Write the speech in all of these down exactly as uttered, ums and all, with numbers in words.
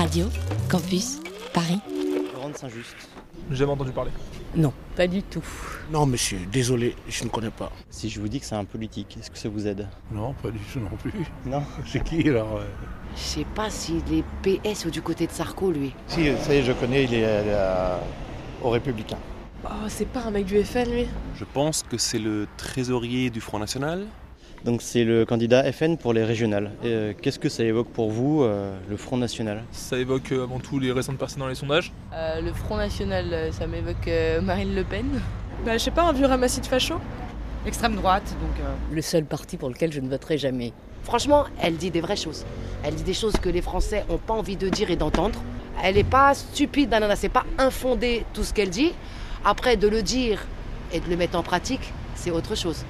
Radio, Campus, Paris. Laurent de Saint-Just. Jamais entendu parler. Non, pas du tout. Non monsieur, désolé, je ne connais pas. Si je vous dis que c'est un politique, est-ce que ça vous aide? Non, pas du tout non plus. Non. C'est qui alors? Je sais pas s'il est P S ou du côté de Sarko, lui. Si, ça y est, je connais, il est euh, aux Républicains. Oh, c'est pas un mec du F N, lui? Je pense que c'est le trésorier du Front National. Donc c'est le candidat F N pour les régionales. Et, euh, qu'est-ce que ça évoque pour vous, euh, le Front National? Ça évoque euh, avant tout les récentes personnes dans les sondages. Euh, le Front National, ça m'évoque euh, Marine Le Pen. Bah, je sais pas, un vieux ramassis de facho. Extrême droite, donc... Euh... Le seul parti pour lequel je ne voterai jamais. Franchement, elle dit des vraies choses. Elle dit des choses que les Français n'ont pas envie de dire et d'entendre. Elle n'est pas stupide, nanana, c'est pas infondé tout ce qu'elle dit. Après, de le dire et de le mettre en pratique, c'est autre chose.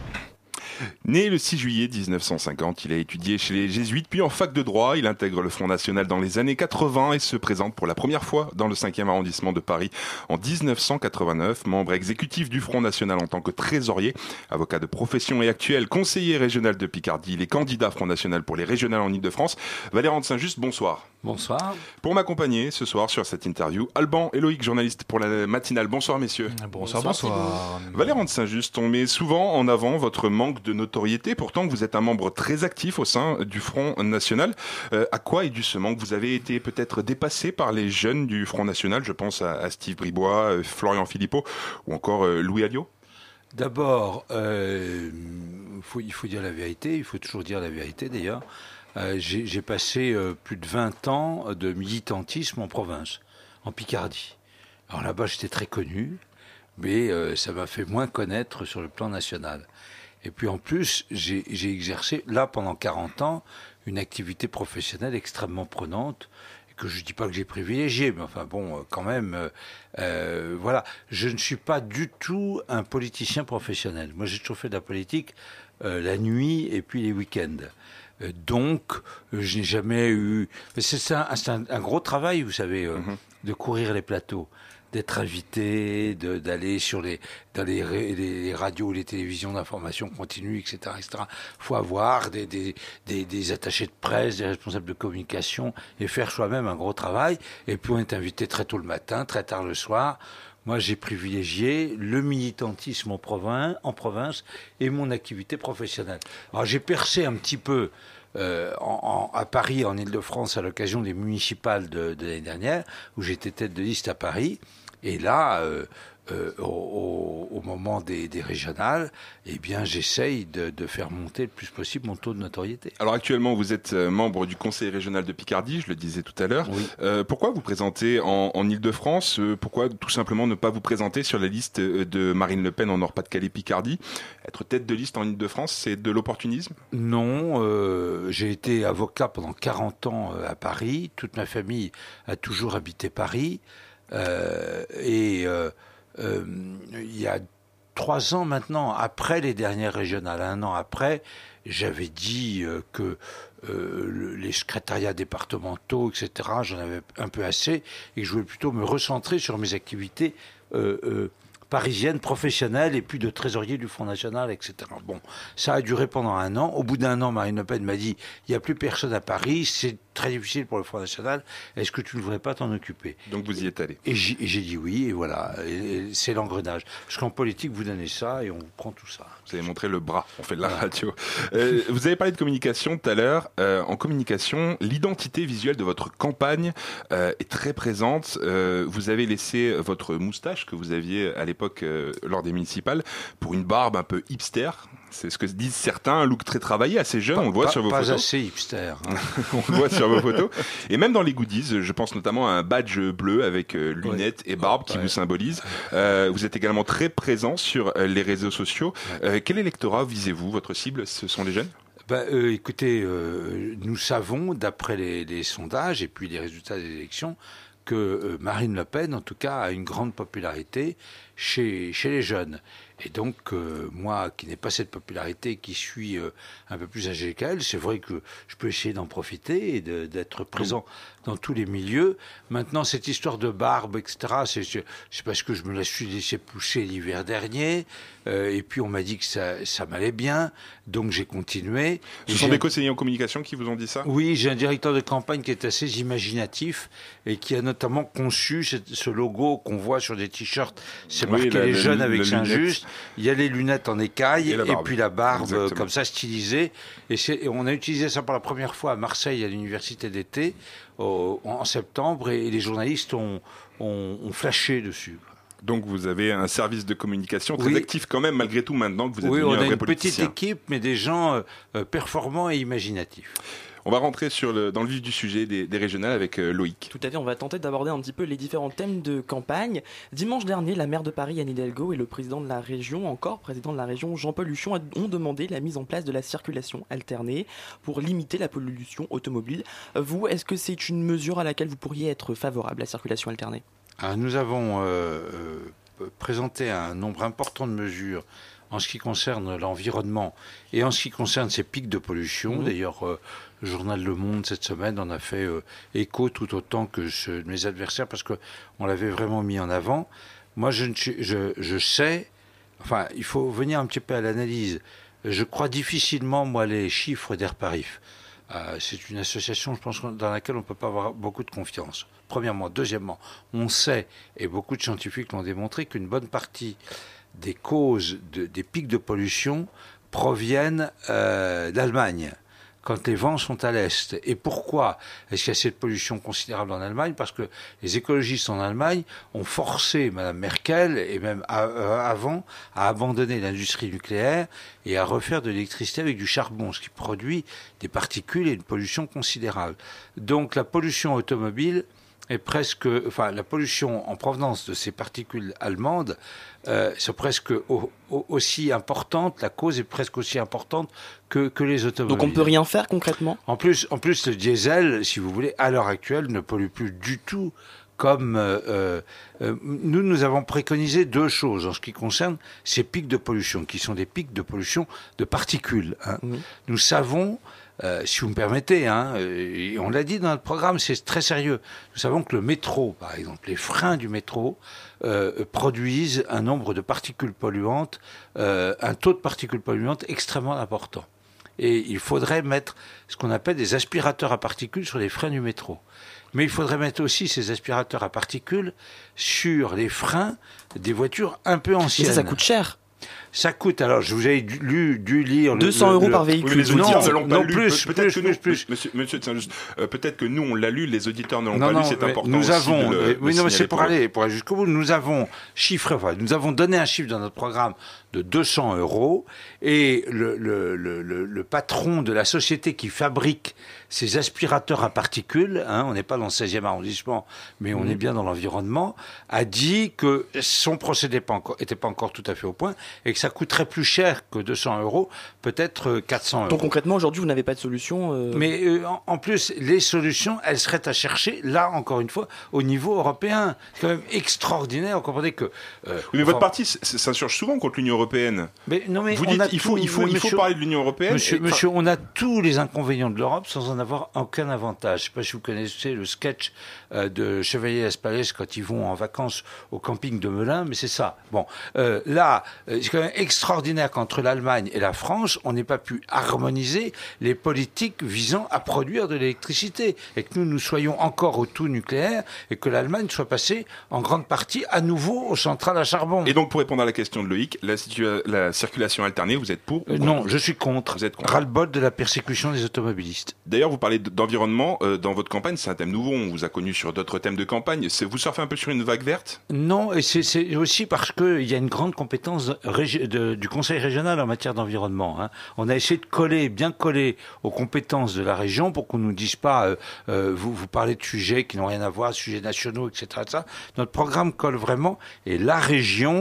Né le six juillet dix-neuf cent cinquante, il a étudié chez les Jésuites, puis en fac de droit. Il intègre le Front National dans les années quatre-vingts et se présente pour la première fois dans le cinquième arrondissement de Paris en dix-neuf cent quatre-vingt-neuf. Membre exécutif du Front National en tant que trésorier, avocat de profession et actuel conseiller régional de Picardie, il est candidat Front National pour les régionales en Ile-de-France. Valérien de Saint-Just, bonsoir. Bonsoir. Pour m'accompagner ce soir sur cette interview, Alban et Loïc, journaliste pour la matinale. Bonsoir messieurs. Bonsoir, bonsoir. bonsoir. Valérien de Saint-Just, on met souvent en avant votre manque de notoriété. Pourtant, vous êtes un membre très actif au sein du Front National. Euh, à quoi est dû ce manque? Vous avez été peut-être dépassé par les jeunes du Front National. Je pense à, à Steve Bribois, euh, Florian Philippot ou encore euh, Louis Alliot. D'abord, euh, faut, il faut dire la vérité. Il faut toujours dire la vérité d'ailleurs. Euh, j'ai, j'ai passé euh, plus de vingt ans de militantisme en province, en Picardie. Alors là-bas, j'étais très connu, mais euh, ça m'a fait moins connaître sur le plan national. Et puis en plus, j'ai, j'ai exercé, là, pendant quarante ans, une activité professionnelle extrêmement prenante, que je ne dis pas que j'ai privilégié, mais enfin bon, quand même, euh, euh, voilà. Je ne suis pas du tout un politicien professionnel. Moi, j'ai toujours fait de la politique euh, la nuit et puis les week-ends. Euh, donc, euh, je n'ai jamais eu... C'est un, c'est un, un gros travail, vous savez, euh, mm-hmm. de courir les plateaux, d'être invité, de, d'aller sur les, dans les, les, les radios, les télévisions d'information continue, et cetera, et cetera. Il faut avoir des, des, des, des attachés de presse, des responsables de communication, et faire soi-même un gros travail. Et puis on est invité très tôt le matin, très tard le soir. Moi, j'ai privilégié le militantisme en province, en province et mon activité professionnelle. Alors, j'ai percé un petit peu euh, en, en, à Paris, en Ile-de-France, à l'occasion des municipales de, de l'année dernière, où j'étais tête de liste à Paris. Et là, euh, euh, au, au moment des, des régionales, eh bien, j'essaye de, de faire monter le plus possible mon taux de notoriété. Alors actuellement, vous êtes membre du Conseil régional de Picardie, je le disais tout à l'heure. Oui. Euh, pourquoi vous présentez en, en Ile-de-France? Pourquoi tout simplement ne pas vous présenter sur la liste de Marine Le Pen en Nord-Pas-de-Calais-Picardie? Être tête de liste en Ile-de-France, c'est de l'opportunisme? Non, euh, j'ai été avocat pendant quarante ans à Paris. Toute ma famille a toujours habité Paris. Euh, et euh, euh, il y a trois ans maintenant, après les dernières régionales, un an après, j'avais dit euh, que euh, le, les secrétariats départementaux, et cetera, j'en avais un peu assez et que je voulais plutôt me recentrer sur mes activités euh, euh, parisiennes, professionnelles et puis de trésorier du Front National, et cetera. Bon, ça a duré pendant un an. Au bout d'un an, Marine Le Pen m'a dit « Il n'y a plus personne à Paris, c'est très difficile pour le Front National, est-ce que tu ne voudrais pas t'en occuper ?» Donc vous y êtes allé. Et j'ai, et j'ai dit oui, et voilà, et, et c'est l'engrenage. Parce qu'en politique, vous donnez ça et on prend tout ça. Vous avez montré le bras, on fait de la radio. euh, vous avez parlé de communication tout à l'heure. Euh, en communication, l'identité visuelle de votre campagne euh, est très présente. Euh, vous avez laissé votre moustache que vous aviez à l'époque euh, lors des municipales pour une barbe un peu hipster. C'est ce que disent certains, un look très travaillé, assez jeune, pas, on le voit pas, sur vos pas photos. Pas assez hipster. Hein. On le voit sur vos photos. Et même dans les goodies, je pense notamment à un badge bleu avec euh, lunettes ouais. et barbe qui ouais. vous symbolise. Euh, vous êtes également très présent sur euh, les réseaux sociaux. Ouais. Euh, quel électorat visez-vous? Votre cible, ce sont les jeunes? Bah, euh, écoutez, euh, nous savons, d'après les, les sondages et puis les résultats des élections, que euh, Marine Le Pen, en tout cas, a une grande popularité chez, chez les jeunes. Et donc, euh, moi, qui n'ai pas cette popularité, qui suis euh, un peu plus âgé qu'elle, c'est vrai que je peux essayer d'en profiter et de, d'être présent dans tous les milieux. Maintenant, cette histoire de barbe, et cetera, c'est, c'est, c'est parce que je me la suis laissé pousser l'hiver dernier. Euh, et puis, on m'a dit que ça, ça m'allait bien. Donc, j'ai continué. Ce sont des conseillers en communication qui vous ont dit ça ? Oui, j'ai un directeur de campagne qui est assez imaginatif et qui a notamment conçu ce, ce logo qu'on voit sur des t-shirts. C'est marqué oui, la, les la, jeunes la, avec Saint-Just. Il y a les lunettes en écaille et, et puis la barbe Exactement. Comme ça stylisée. Et, c'est, et on a utilisé ça pour la première fois à Marseille à l'université d'été au, en septembre et, et les journalistes ont, ont, ont flashé dessus. Donc vous avez un service de communication très oui. actif quand même malgré tout maintenant que vous êtes oui, devenu un vrai politicien. Oui, on a une politicien. petite équipe mais des gens euh, performants et imaginatifs. On va rentrer sur le, dans le vif du sujet des, des régionales avec euh, Loïc. Tout à fait, on va tenter d'aborder un petit peu les différents thèmes de campagne. Dimanche dernier, la maire de Paris, Anne Hidalgo, et le président de la région, encore président de la région, Jean-Paul Huchon, ont demandé la mise en place de la circulation alternée pour limiter la pollution automobile. Vous, est-ce que c'est une mesure à laquelle vous pourriez être favorable, la circulation alternée ? Alors, nous avons euh, euh, présenté un nombre important de mesures en ce qui concerne l'environnement et en ce qui concerne ces pics de pollution. Mmh. D'ailleurs, euh, le journal Le Monde, cette semaine, en a fait euh, écho tout autant que ceux de mes adversaires parce qu'on l'avait vraiment mis en avant. Moi, je, je, je sais, enfin, il faut venir un petit peu à l'analyse. Je crois difficilement, moi, les chiffres d'Airparif. Euh, c'est une association, je pense, dans laquelle on ne peut pas avoir beaucoup de confiance. Premièrement. Deuxièmement, on sait, et beaucoup de scientifiques l'ont démontré, qu'une bonne partie des causes de, des pics de pollution proviennent euh, d'Allemagne, quand les vents sont à l'est. Et pourquoi est-ce qu'il y a cette pollution considérable en Allemagne ? Parce que les écologistes en Allemagne ont forcé Mme Merkel, et même à, euh, avant, à abandonner l'industrie nucléaire et à refaire de l'électricité avec du charbon, ce qui produit des particules et une pollution considérable. Donc la pollution automobile est presque, enfin la pollution en provenance de ces particules allemandes, euh, c'est presque au, au, aussi importante, la cause est presque aussi importante que, que les automobiles. Donc on ne peut rien faire concrètement ? En plus, en plus, le diesel, si vous voulez, à l'heure actuelle, ne pollue plus du tout comme euh, euh, nous, nous avons préconisé deux choses en ce qui concerne ces pics de pollution, qui sont des pics de pollution de particules. Hein. Mmh. Nous savons... Euh, si vous me permettez, hein, et on l'a dit dans notre programme, c'est très sérieux. Nous savons que le métro, par exemple, les freins du métro euh, produisent un nombre de particules polluantes, euh, un taux de particules polluantes extrêmement important. Et il faudrait mettre ce qu'on appelle des aspirateurs à particules sur les freins du métro. Mais il faudrait mettre aussi ces aspirateurs à particules sur les freins des voitures un peu anciennes. Et ça, ça coûte cher. Ça coûte, alors je vous ai lu, dû lire... deux cents euros le, par véhicule. Oui, mais les auditeurs non, ne l'ont pas non, lu. Plus, peut-être plus, que plus, nous, plus. Monsieur, monsieur euh, peut-être que nous, on l'a lu, les auditeurs ne l'ont non, pas non, lu, c'est important nous aussi avons, de le, oui, de non, mais c'est pour, pour aller, pour aller jusqu'au bout. Nous avons chiffré, enfin, nous avons donné un chiffre dans notre programme de deux cents euros et le, le, le, le, le patron de la société qui fabrique ces aspirateurs à particules, hein, on n'est pas dans le seizième arrondissement, mais on mmh. est bien dans l'environnement, a dit que son procédé n'était pas encore tout à fait au point et que ça coûterait plus cher que deux cents euros, peut-être quatre cents euros. Donc concrètement, aujourd'hui, vous n'avez pas de solution euh... Mais euh, en, en plus, les solutions, elles seraient à chercher, là, encore une fois, au niveau européen. C'est quand même extraordinaire. Vous comprenez que... Euh, oui, mais enfin, votre parti s'insurge souvent contre l'Union européenne. Mais, non, mais vous on dites a il faut, tout, il faut, il faut monsieur, parler de l'Union européenne. Monsieur, et, monsieur, on a tous les inconvénients de l'Europe sans en avoir aucun avantage. Je ne sais pas si vous connaissez le sketch euh, de Chevalier Espalès quand ils vont en vacances au camping de Melun, mais c'est ça. Bon, euh, là, c'est quand même extraordinaire qu'entre l'Allemagne et la France, on n'ait pas pu harmoniser les politiques visant à produire de l'électricité et que nous, nous soyons encore au tout nucléaire et que l'Allemagne soit passée en grande partie à nouveau aux centrales à charbon. Et donc, pour répondre à la question de Loïc, la, situa- la circulation alternée, vous êtes pour euh, Non, je suis contre. Vous êtes contre. Ras-le-bol de la persécution des automobilistes. D'ailleurs, vous parlez d'environnement. Euh, dans votre campagne, c'est un thème nouveau. On vous a connu sur d'autres thèmes de campagne. C'est, vous surfez un peu sur une vague verte ? Non, et c'est, c'est aussi parce qu'il y a une grande compétence régi- de, du Conseil régional en matière d'environnement. Hein. On a essayé de coller, bien coller aux compétences de la région pour qu'on ne nous dise pas euh, euh, vous, vous parlez de sujets qui n'ont rien à voir, sujets nationaux, et cetera et cetera. Notre programme colle vraiment et la région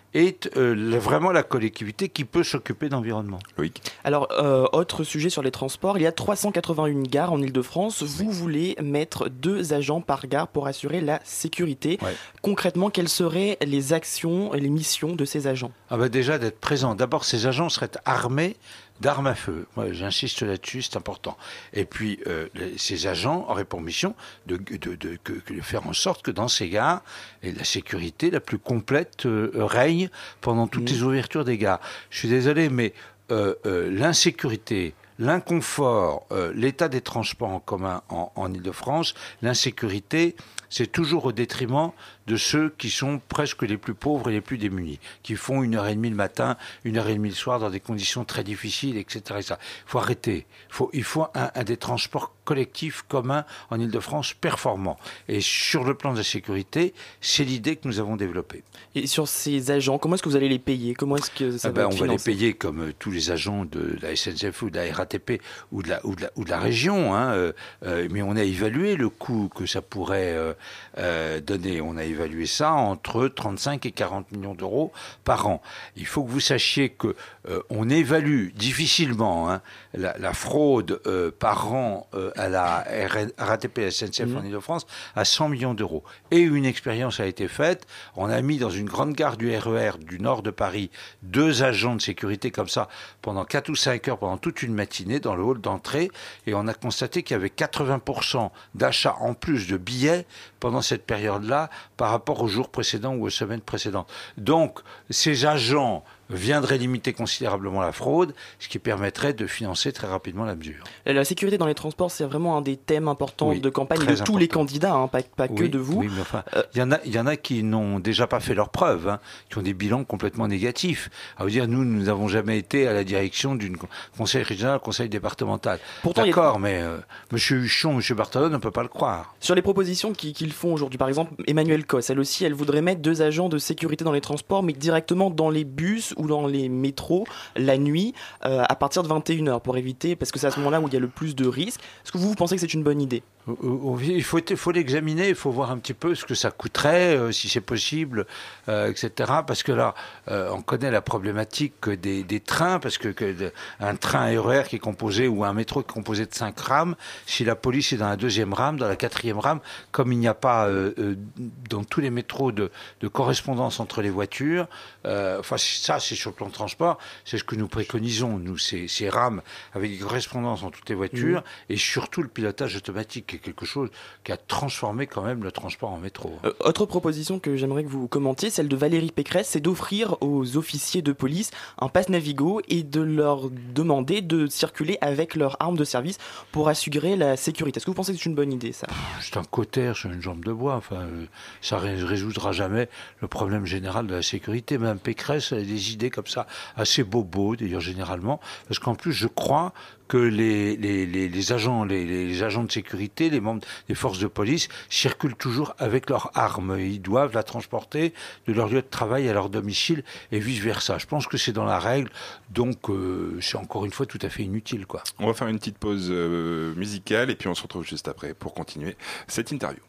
est euh, le, vraiment la collectivité qui peut s'occuper d'environnement. Oui. Alors, euh, autre sujet sur les transports, il y a trois cent quatre-vingt-un gares en Ile-de-France. Vous voulez mettre deux agents par gare pour assurer la sécurité. Ouais. Concrètement, quelles seraient les actions et les missions de ces agents ? Ah bah déjà d'être présents. D'abord, ces agents seraient armés d'armes à feu. Moi, j'insiste là-dessus, c'est important. Et puis, euh, les, ces agents auraient pour mission de, de, de, de, de faire en sorte que dans ces gares, et la sécurité la plus complète euh, règne pendant toutes mmh. les ouvertures des gares. Je suis désolé, mais euh, euh, l'insécurité, l'inconfort, euh, l'état des transports en commun en, en Ile-de-France, l'insécurité, c'est toujours au détriment de ceux qui sont presque les plus pauvres et les plus démunis, qui font une heure et demie le matin, une heure et demie le soir dans des conditions très difficiles, et cetera. Et ça. Il faut arrêter. Il faut, il faut un, un des transports collectifs communs en Ile-de-France performants. Et sur le plan de la sécurité, c'est l'idée que nous avons développée. Et sur ces agents, comment est-ce que vous allez les payer ? Comment est-ce que ça ah va ben, être On va financé ? les payer comme euh, tous les agents de la S N C F ou de la R A T P ou de la, ou de la, ou de la région. Hein, euh, euh, mais on a évalué le coût que ça pourrait euh, euh, donner. On a évalué ça entre trente-cinq et quarante millions d'euros par an. Il faut que vous sachiez que euh, on évalue difficilement hein, la, la fraude euh, par an euh, à la R A T P et la S N C F mmh. en Ile-de-France à cent millions d'euros. Et une expérience a été faite. On a mis dans une grande gare du R E R du nord de Paris deux agents de sécurité comme ça pendant quatre ou cinq heures, pendant toute une matinée dans le hall d'entrée. Et on a constaté qu'il y avait quatre-vingts pour cent d'achats en plus de billets pendant cette période-là par rapport aux jours précédents ou aux semaines précédentes. Donc, ces agents viendrait limiter considérablement la fraude, ce qui permettrait de financer très rapidement la mesure. La sécurité dans les transports, c'est vraiment un des thèmes importants oui, de campagne de important. tous les candidats, hein, pas, pas oui, que de vous. Oui, mais enfin, il euh, y en a, il y en a qui n'ont déjà pas fait leurs preuves, hein, qui ont des bilans complètement négatifs. À vous dire, nous, nous n'avons jamais été à la direction d'une conseil régional, conseil départemental. Pourtant, d'accord, a... mais euh, Monsieur Huchon, Monsieur Barthelon, on ne peut pas le croire. Sur les propositions qu'ils, qu'ils font aujourd'hui, par exemple, Emmanuelle Cosse, elle aussi, elle voudrait mettre deux agents de sécurité dans les transports, mais directement dans les bus ou dans les métros la nuit euh, à partir de vingt et une heures pour éviter, parce que c'est à ce moment-là où il y a le plus de risques. Est-ce que vous, vous pensez que c'est une bonne idée ? Il faut, il faut l'examiner, il faut voir un petit peu ce que ça coûterait, euh, si c'est possible, euh, et cetera. Parce que là, euh, on connaît la problématique des, des trains, parce que, que de, un train R E R qui est composé, ou un métro qui est composé de cinq rames, si la police est dans la deuxième rame, dans la quatrième rame, comme il n'y a pas euh, euh, dans tous les métros de, de correspondance entre les voitures, euh, enfin ça c'est sur le plan de transport, c'est ce que nous préconisons, nous, ces, ces rames avec des correspondances entre toutes les voitures, mmh. et surtout le pilotage automatique, quelque chose qui a transformé quand même le transport en métro. Euh, autre proposition que j'aimerais que vous commentiez, celle de Valérie Pécresse, c'est d'offrir aux officiers de police un pass Navigo et de leur demander de circuler avec leur arme de service pour assurer la sécurité. Est-ce que vous pensez que c'est une bonne idée, ça ? C'est un cautère sur une jambe de bois. Enfin, euh, ça ne résoudra jamais le problème général de la sécurité. Mme Pécresse a des idées comme ça, assez bobo d'ailleurs généralement, parce qu'en plus je crois que les, les, les, les, agents, les, les agents de sécurité, les membres des forces de police circulent toujours avec leurs armes. Ils doivent la transporter de leur lieu de travail à leur domicile et vice-versa. Je pense que c'est dans la règle, donc euh, c'est encore une fois tout à fait inutile, quoi. On va faire une petite pause euh, musicale et puis on se retrouve juste après pour continuer cette interview.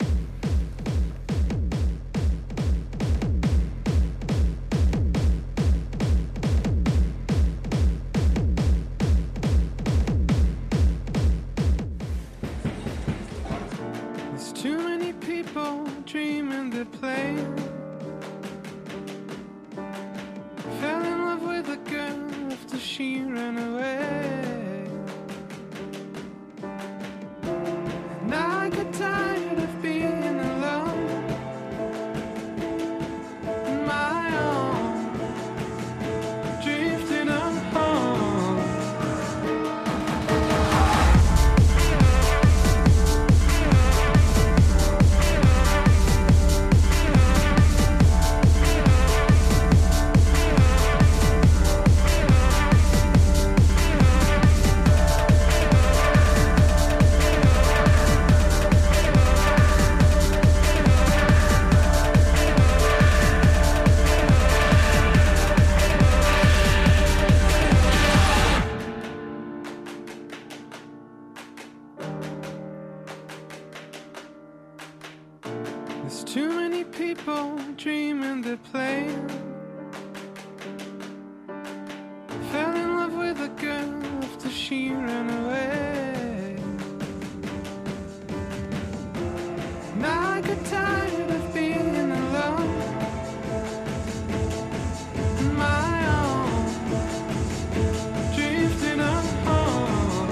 She ran away, and I got tired of being alone on my own, drifting on home. There's too many people dreaming they're playing she ran away. And I got tired of being alone on my own, drifting up home.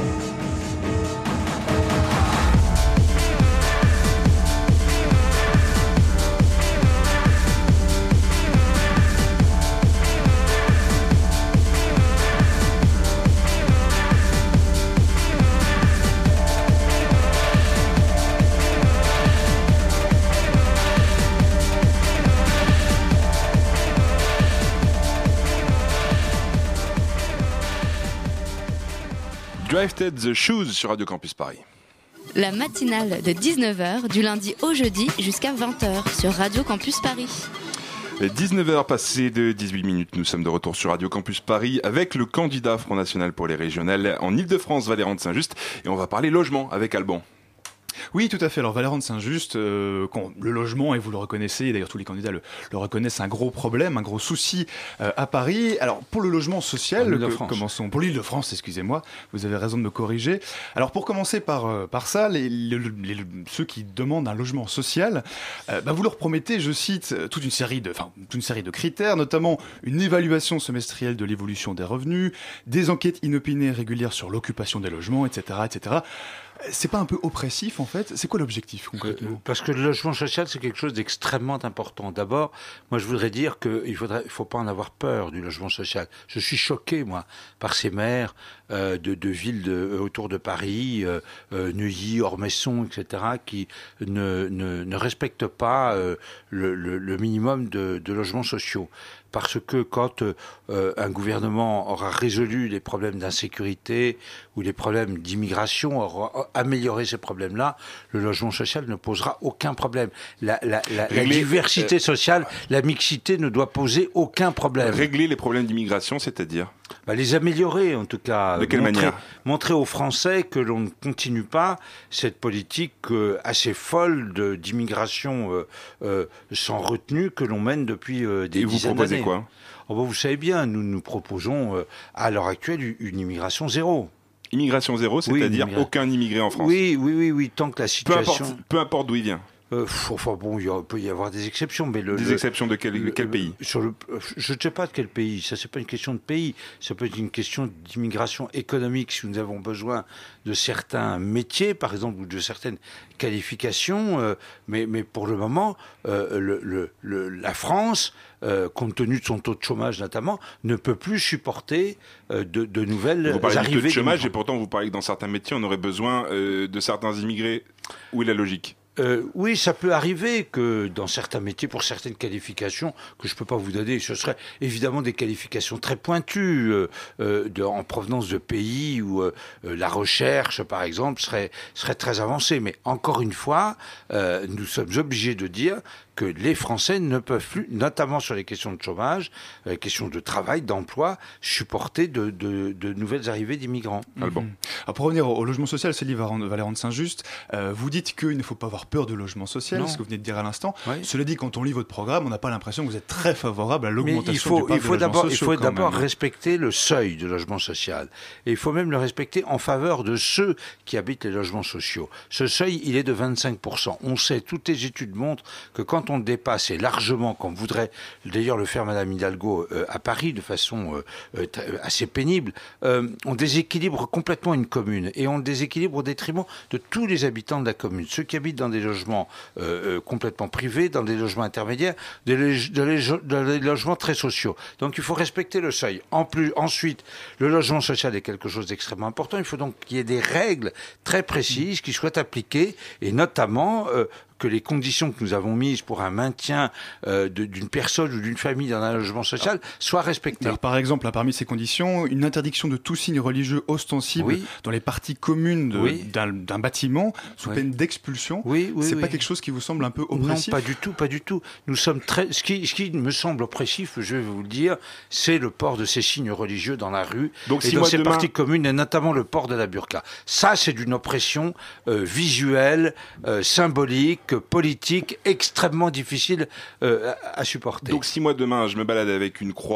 Drifted the Shoes sur Radio Campus Paris. La matinale de dix-neuf heures du lundi au jeudi jusqu'à vingt heures sur Radio Campus Paris. dix-neuf heures passées de dix-huit minutes, nous sommes de retour sur Radio Campus Paris avec le candidat Front National pour les régionales en Ile-de-France, Valérand de Saint-Just, et on va parler logement avec Alban. Oui, tout à fait. Alors Valérand de Saint-Just, euh, le logement, et vous le reconnaissez, et d'ailleurs tous les candidats le, le reconnaissent, un gros problème, un gros souci euh, à Paris. Alors pour le logement social, que, commençons pour l'Île-de-France, excusez-moi, vous avez raison de me corriger. Alors pour commencer par euh, par ça, les, les, les, ceux qui demandent un logement social, euh, bah, vous leur promettez, je cite, toute une série de, enfin toute une série de critères, notamment une évaluation semestrielle de l'évolution des revenus, des enquêtes inopinées régulières sur l'occupation des logements, et cetera, et cetera. C'est pas un peu oppressif en fait ? C'est quoi l'objectif concrètement ? euh, Parce que le logement social, c'est quelque chose d'extrêmement important. D'abord, moi je voudrais dire qu'il ne faudrait, il faut pas en avoir peur du logement social. Je suis choqué, moi, par ces maires euh, de, de villes de, euh, autour de Paris, euh, euh, Neuilly, Ormesson, et cetera, qui ne, ne, ne respectent pas euh, le, le, le minimum de, de logements sociaux. Parce que quand euh, un gouvernement aura résolu les problèmes d'insécurité ou les problèmes d'immigration, aura amélioré ces problèmes-là, le logement social ne posera aucun problème. La, la, la, la diversité sociale, la mixité ne doit poser aucun problème. Régler les problèmes d'immigration, c'est-à-dire ? Bah, les améliorer, en tout cas. De quelle montrer, manière ? Montrer aux Français que l'on ne continue pas cette politique euh, assez folle de, d'immigration euh, euh, sans retenue que l'on mène depuis euh, des Et dizaines vous proposez d'années. quoi ? Oh, bah, vous savez bien, nous nous proposons euh, à l'heure actuelle une immigration zéro. Immigration zéro, c'est-à-dire oui, aucun immigré en France ? Oui, oui, oui, oui, tant que la situation... Peu importe, peu importe d'où il vient. Euh, enfin bon, il peut y avoir des exceptions, mais le... Des le, exceptions de quel, le, quel pays ? sur le, Je ne sais pas de quel pays, ça c'est pas une question de pays, ça peut être une question d'immigration économique, si nous avons besoin de certains métiers, par exemple, ou de certaines qualifications, euh, mais, mais pour le moment, euh, le, le, le, la France... Euh, compte tenu de son taux de chômage notamment, ne peut plus supporter euh, de, de nouvelles vous parlez arrivées. Vous parlez de taux de chômage et pourtant vous parlez que dans certains métiers on aurait besoin euh, de certains immigrés. Où est la logique ? Euh, oui, ça peut arriver que dans certains métiers, pour certaines qualifications que je ne peux pas vous donner, ce seraient évidemment des qualifications très pointues euh, euh, de, en provenance de pays où euh, la recherche, par exemple, serait, serait très avancée. Mais encore une fois, euh, nous sommes obligés de dire que les Français ne peuvent plus, notamment sur les questions de chômage, les questions de travail, d'emploi, supporter de, de, de nouvelles arrivées d'immigrants. Mmh. Bon. Alors pour revenir au, au logement social, Céline Valérand de Saint-Just, euh, vous dites qu'il ne faut pas avoir peur de logement social, non. Ce que vous venez de dire à l'instant. Oui. Cela dit, quand on lit votre programme, on n'a pas l'impression que vous êtes très favorable à l'augmentation Mais il faut, du parc il faut de logements d'abord, sociaux. Il faut d'abord respecter le seuil de logement social. Et il faut même le respecter en faveur de ceux qui habitent les logements sociaux. Ce seuil, il est de vingt-cinq pour cent. On sait, toutes les études montrent que quand on le dépasse, et largement, comme voudrait d'ailleurs le faire Madame Hidalgo euh, à Paris de façon euh, euh, assez pénible, euh, on déséquilibre complètement une commune et on le déséquilibre au détriment de tous les habitants de la commune. Ceux qui habitent dans des logements euh, euh, complètement privés, dans des logements intermédiaires, des, lég- des, lég- des logements très sociaux. Donc il faut respecter le seuil. En plus, ensuite, le logement social est quelque chose d'extrêmement important. Il faut donc qu'il y ait des règles très précises qui soient appliquées et notamment... Euh, que les conditions que nous avons mises pour un maintien euh, de, d'une personne ou d'une famille dans un logement social soient respectées. Alors, par exemple, là, parmi ces conditions, une interdiction de tout signe religieux ostensible oui. dans les parties communes de, oui. d'un, d'un bâtiment sous oui. peine d'expulsion. Oui, oui, c'est oui. pas quelque chose qui vous semble un peu oppressif ? Non, pas du tout, pas du tout. Nous sommes très. Ce qui, ce qui me semble oppressif, je vais vous le dire, c'est le port de ces signes religieux dans la rue Donc, et si dans ces demain... parties communes, et notamment le port de la burqa. Ça, c'est d'une oppression euh, visuelle, euh, symbolique, politique extrêmement difficile euh, à, à supporter. Donc si moi demain je me balade avec une croix,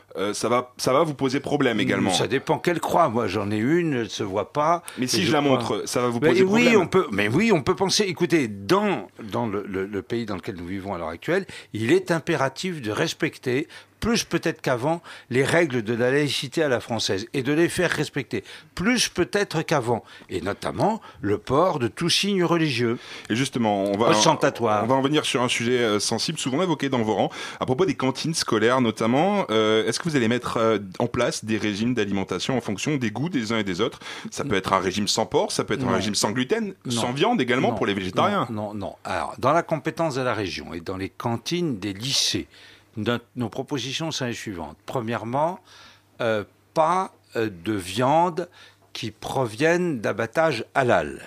euh, ça, va, ça va vous poser problème également. Ça dépend quelle croix. Moi, j'en ai une, elle ne se voit pas. Mais si je, je la crois... montre, ça va vous mais poser oui, problème. on peut, mais oui, on peut penser, écoutez, dans, dans le, le, le pays dans lequel nous vivons à l'heure actuelle, il est impératif de respecter, plus peut-être qu'avant, les règles de la laïcité à la française et de les faire respecter, plus peut-être qu'avant, et notamment le port de tout signe religieux. Et justement, on va, ostentatoire. On va en venir sur un sujet sensible, souvent évoqué dans vos rangs, à propos des cantines scolaires notamment. Euh, est-ce que vous allez mettre euh, en place des régimes d'alimentation en fonction des goûts des uns et des autres? Ça peut être un régime sans porc, ça peut être non. un régime sans gluten, non. sans viande également non. pour les végétariens. Non, non, non. Alors, dans la compétence de la région et dans les cantines des lycées, Notre, nos propositions sont les suivantes. Premièrement, euh, pas euh, de viande qui proviennent d'abattage halal.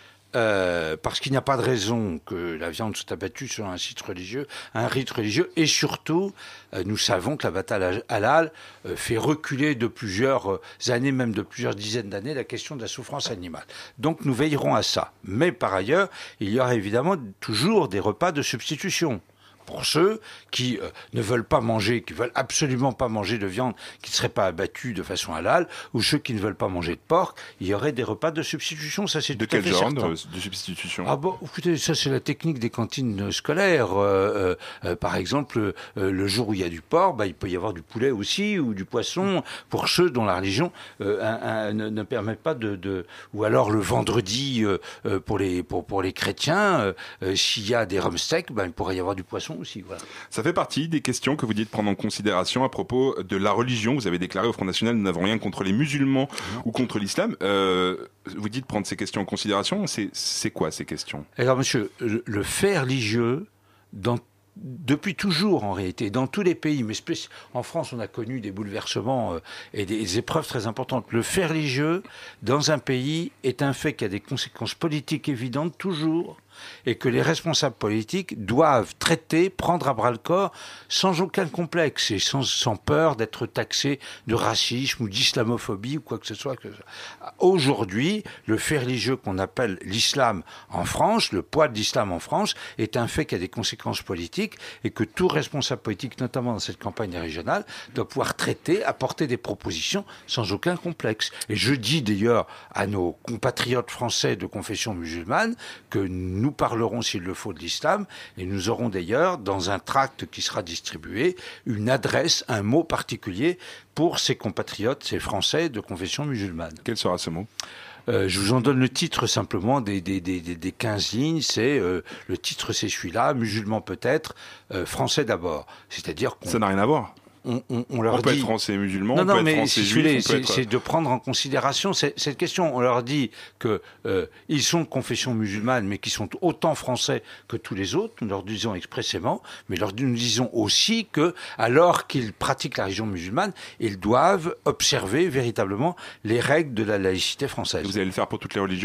Euh, parce qu'il n'y a pas de raison que la viande soit abattue sur un site religieux, un rite religieux, et surtout, euh, nous savons que l'abattage halal euh, fait reculer de plusieurs années, même de plusieurs dizaines d'années, la question de la souffrance animale. Donc nous veillerons à ça. Mais par ailleurs, il y aura évidemment toujours des repas de substitution. Pour ceux qui euh, ne veulent pas manger, qui veulent absolument pas manger de viande qui ne serait pas abattue de façon halal, ou ceux qui ne veulent pas manger de porc, il y aurait des repas de substitution, ça c'est de tout à fait certain. De quel genre de, de substitution? Ah bon, écoutez, ça c'est la technique des cantines scolaires. Euh, euh, par exemple, euh, le jour où il y a du porc, bah, il peut y avoir du poulet aussi, ou du poisson, pour ceux dont la religion euh, un, un, ne, ne permet pas de, de... Ou alors le vendredi, euh, pour, les, pour, pour les chrétiens, euh, s'il y a des rumsteaks, bah, il pourrait y avoir du poisson aussi, voilà. Ça fait partie des questions que vous dites prendre en considération à propos de la religion. Vous avez déclaré au Front National, nous n'avons rien contre les musulmans non. ou contre l'islam. Euh, vous dites prendre ces questions en considération. C'est, c'est quoi ces questions? Alors monsieur, le, le fait religieux, dans depuis toujours en réalité, dans tous les pays, mais spéci- en France on a connu des bouleversements euh, et des, des épreuves très importantes. Le fait religieux dans un pays est un fait qui a des conséquences politiques évidentes toujours, et que les responsables politiques doivent traiter, prendre à bras-le-corps, sans aucun complexe et sans, sans peur d'être taxés de racisme ou d'islamophobie ou quoi que ce soit. Que... Aujourd'hui, le fait religieux qu'on appelle l'islam en France, le poids de l'islam en France, est un fait qui a des conséquences politiques et que tout responsable politique, notamment dans cette campagne régionale, doit pouvoir traiter, apporter des propositions sans aucun complexe. Et je dis d'ailleurs à nos compatriotes français de confession musulmane que nous parlerons s'il le faut de l'islam, et nous aurons d'ailleurs dans un tract qui sera distribué une adresse, un mot particulier pour ces compatriotes, ces Français de confession musulmane. Quel sera ce mot ? Euh, je vous en donne le titre simplement des, des, des, des quinze lignes. C'est euh, le titre, c'est celui-là, musulman peut-être, euh, français d'abord. C'est-à-dire qu'on... Ça n'a rien à voir. On, on, on leur on peut dit... être français musulman, non, on non, peut être mais français si juif, les, on peut c'est, être... c'est de prendre en considération cette, cette question. On leur dit que euh, ils sont de confession musulmane, mais qui sont autant français que tous les autres. Nous leur disons expressément, mais leur, nous disons aussi que, alors qu'ils pratiquent la religion musulmane, ils doivent observer véritablement les règles de la laïcité française. Vous allez le faire pour toutes les religions ?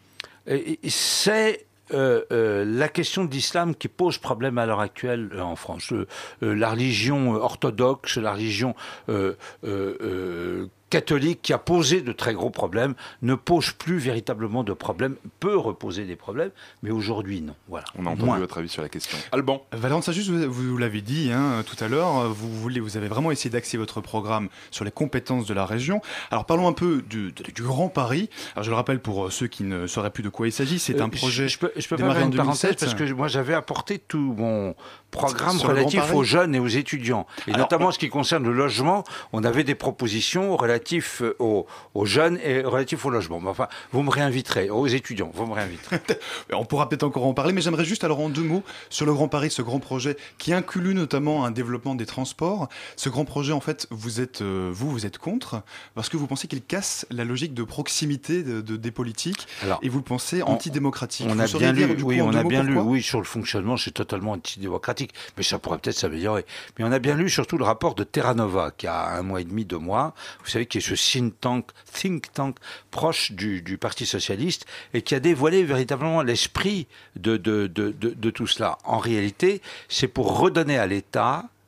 Et, et c'est Euh, euh, la question de l'islam qui pose problème à l'heure actuelle euh, en France. Euh, euh, la religion orthodoxe, la religion euh, euh, euh, catholique qui a posé de très gros problèmes, ne pose plus véritablement de problèmes, peut reposer des problèmes, mais aujourd'hui non. Voilà. On a entendu Moins. votre avis sur la question. Alban. Valérien Saint-Just, vous, vous l'avez dit hein, tout à l'heure, vous, voulez, vous avez vraiment essayé d'axer votre programme sur les compétences de la région. Alors parlons un peu du, du, du Grand Paris. Alors je le rappelle pour ceux qui ne sauraient plus de quoi il s'agit, c'est Euh, un projet Je, je peux, je peux pas démarré faire en une parenthèse deux mille sept. parce que moi j'avais apporté tout mon programme Sur le relatif Grand Paris. aux jeunes et aux étudiants. Et Alors, notamment en ce qui concerne le logement, on avait des propositions relatives aux, aux jeunes et relatives au logement. Mais enfin, vous me réinviterez, aux étudiants, vous me réinviterez. On pourra peut-être encore en parler, mais j'aimerais juste alors en deux mots sur le Grand Paris, ce grand projet qui inclut notamment un développement des transports. Ce grand projet, en fait, vous êtes, euh, vous, vous êtes contre parce que vous pensez qu'il casse la logique de proximité de, de, des politiques Alors, et vous le pensez on, antidémocratique. On vous a bien lu, dire, oui, coup, on a mots, bien lu, pourquoi oui, sur le fonctionnement, c'est totalement antidémocratique, mais ça pourrait peut-être s'améliorer. Mais on a bien lu surtout le rapport de Terra Nova, qui a un mois et demi, deux mois, vous savez, qui est ce think tank, think tank proche du, du Parti socialiste, et qui a dévoilé véritablement l'esprit de, de, de, de, de tout cela. En réalité, c'est pour redonner à l'État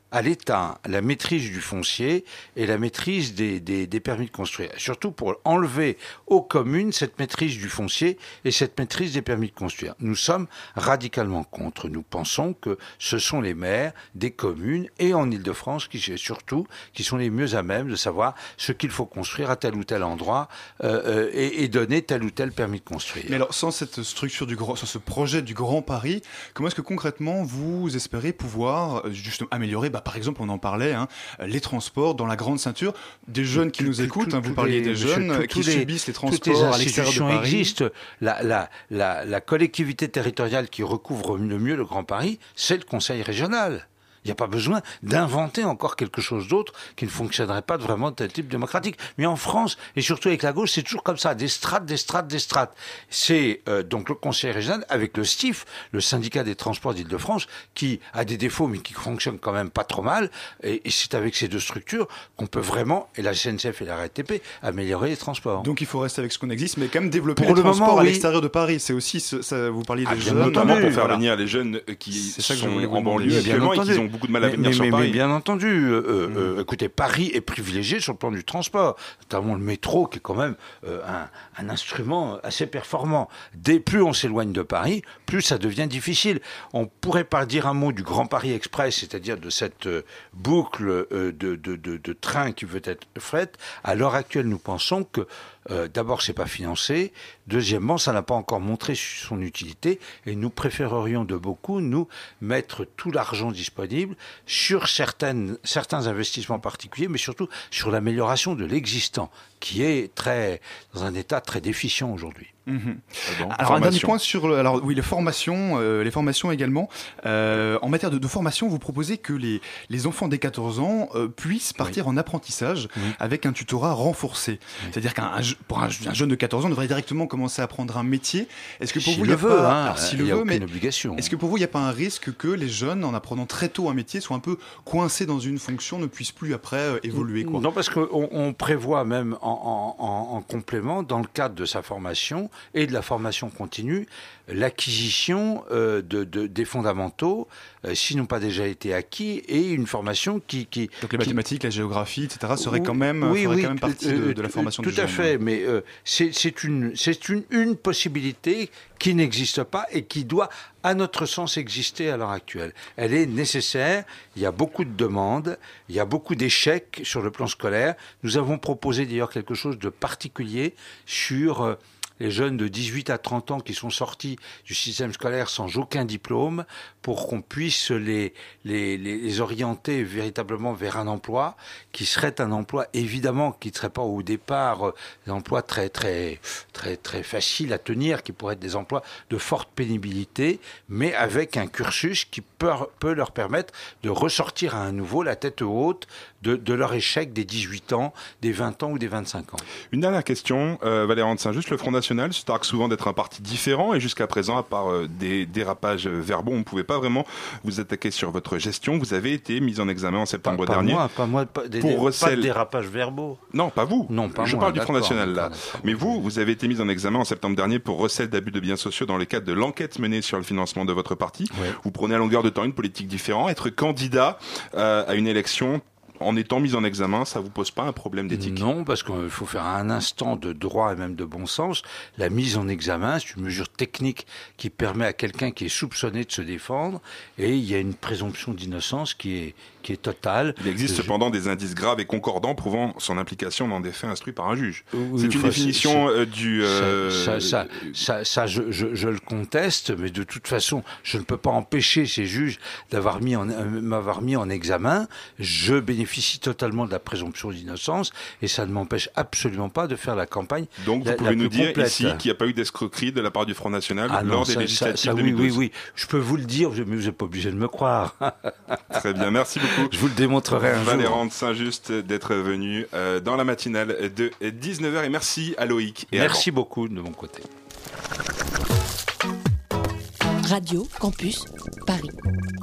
à l'État la maîtrise du foncier et la maîtrise des, des, des permis de construire. Surtout pour enlever aux communes cette maîtrise du foncier et cette maîtrise des permis de construire. Nous sommes radicalement contre. Nous pensons que ce sont les maires des communes et en Île-de-France qui surtout qui sont les mieux à même de savoir ce qu'il faut construire à tel ou tel endroit euh, euh, et, et donner tel ou tel permis de construire. Mais alors sans cette structure du grand, sans ce projet du Grand Paris, comment est-ce que concrètement vous espérez pouvoir justement améliorer, bah, par exemple on en parlait, hein, les transports dans la grande ceinture, des jeunes qui tout, nous tout, écoutent, tout, hein, vous parliez les, des jeunes tout, qui les, subissent les transports à l'extérieur de Paris. Existent. La, la, la, la collectivité territoriale qui recouvre le mieux le Grand Paris, c'est le Conseil régional. Il n'y a pas besoin d'inventer encore quelque chose d'autre qui ne fonctionnerait pas vraiment de tel type démocratique. Mais en France, et surtout avec la gauche, c'est toujours comme ça, des strates, des strates, des strates. C'est euh, donc le Conseil régional avec le S T I F, le syndicat des transports d'Île-de-France, qui a des défauts mais qui fonctionne quand même pas trop mal. Et, et c'est avec ces deux structures qu'on peut vraiment, et la S N C F et la R A T P, améliorer les transports. Donc il faut rester avec ce qu'on existe, mais quand même développer Pour les le transports moment, à oui. l'extérieur de Paris. C'est aussi, ce, ça, vous parliez des ah, jeunes. Notamment pour faire voilà. venir les jeunes qui sont en banlieue actuellement et qui ont beaucoup de mal à venir mais, sur mais, Paris. Mais bien entendu, euh, mmh. euh, écoutez, Paris est privilégié sur le plan du transport, notamment le métro qui est quand même euh, un, un instrument assez performant. Dès plus on s'éloigne de Paris, plus ça devient difficile. On pourrait pas dire un mot du Grand Paris Express, c'est-à-dire de cette euh, boucle euh, de, de, de, de train qui veut être faite. À l'heure actuelle, nous pensons que Euh, d'abord, c'est pas financé. Deuxièmement, ça n'a pas encore montré son utilité. Et nous préférerions de beaucoup, nous, mettre tout l'argent disponible sur certaines, certains investissements particuliers, mais surtout sur l'amélioration de l'existant, qui est très, dans un état très déficient aujourd'hui. Mmh. Bon, alors un dernier point sur le, alors oui les formations euh, les formations également euh, en matière de, de formation, vous proposez que les les enfants dès quatorze ans euh, puissent partir oui. en apprentissage oui. avec un tutorat renforcé. Oui. C'est-à-dire qu'un un, pour un, un jeune de quatorze ans devrait directement commencer à apprendre un métier. Est-ce que pour si vous il y a veut, pas hein, alors, si il le y a veut, aucune mais obligation. Est-ce que pour vous il n'y a pas un risque que les jeunes en apprenant très tôt un métier soient un peu coincés dans une fonction, ne puissent plus après euh, évoluer quoi? Non, parce qu'on on prévoit même en, en, en, en complément dans le cadre de sa formation et de la formation continue, l'acquisition euh, de, de, des fondamentaux, euh, s'ils n'ont pas déjà été acquis, et une formation qui... qui Donc les qui... mathématiques, la géographie, et cetera, seraient quand même, oui, feraient oui, quand même partie euh, de, de la formation tout du jeune. Tout à fait, mais euh, c'est, c'est, une, c'est une, une possibilité qui n'existe pas et qui doit, à notre sens, exister à l'heure actuelle. Elle est nécessaire, il y a beaucoup de demandes, il y a beaucoup d'échecs sur le plan scolaire. Nous avons proposé d'ailleurs quelque chose de particulier sur... Euh, les jeunes de dix-huit à trente ans qui sont sortis du système scolaire sans aucun diplôme, pour qu'on puisse les, les, les orienter véritablement vers un emploi qui serait un emploi, évidemment, qui ne serait pas au départ euh, des emplois très, très, très, très faciles à tenir, qui pourraient être des emplois de forte pénibilité, mais avec un cursus qui peut, peut leur permettre de ressortir à un nouveau la tête haute de, de leur échec des dix-huit ans, des vingt ans ou des vingt-cinq ans. Une dernière question, euh, Valérand de Saint-Just, le Front National se targue souvent d'être un parti différent et jusqu'à présent, à part euh, des dérapages verbaux, on ne pouvait pas vraiment vous attaquer sur votre gestion. Vous avez été mis en examen en septembre pas, pas dernier. Moi, pas moi, pas des, pour des, recel... pas de dérapages verbaux. Non, pas vous. Non, pas Je moi, parle du Front National là. D'accord, d'accord. Mais vous, vous avez été mis en examen en septembre dernier pour recel d'abus de biens sociaux dans le cadre de l'enquête menée sur le financement de votre parti. Ouais. Vous prenez à longueur de temps une politique différente. Être candidat euh, à une élection en étant mis en examen, ça vous pose pas un problème d'éthique? Non, parce qu'il faut faire un instant de droit et même de bon sens. La mise en examen, c'est une mesure technique qui permet à quelqu'un qui est soupçonné de se défendre, et il y a une présomption d'innocence qui est, qui est totale. Il existe Je... cependant des indices graves et concordants prouvant son implication dans des faits instruits par un juge. Oui, c'est une enfin, définition c'est, euh, du... Euh... Ça, ça, ça, ça je, je, je le conteste, mais de toute façon, je ne peux pas empêcher ces juges d'avoir mis en, euh, m'avoir mis en examen. Je bénéficie totalement de la présomption d'innocence et ça ne m'empêche absolument pas de faire la campagne. Donc la, vous pouvez nous dire complète. Ici qu'il n'y a pas eu d'escroquerie de la part du Front National ah lors non, des ça, législatives ça, ça, deux mille douze. Oui, oui, oui. Je peux vous le dire, mais vous n'êtes pas obligé de me croire. Très bien, merci beaucoup. Je vous le démontrerai un Valérand jour. de Saint-Just d'être venu euh, dans la matinale de dix-neuf heures et merci à Loïc. Et merci à beaucoup de mon côté. Radio Campus Paris.